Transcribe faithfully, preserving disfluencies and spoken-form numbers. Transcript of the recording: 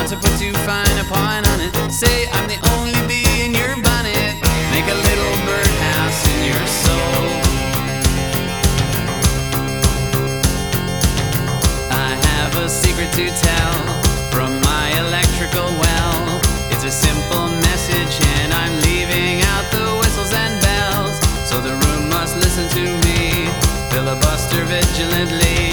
to put too fine a point on it. Say I'm the only bee in your bonnet. Make a little birdhouse in your soul. I have a secret to tell from my electrical well. It's a simple message and I'm leaving out the whistles and bells. So the room must listen to me, filibuster vigilantly.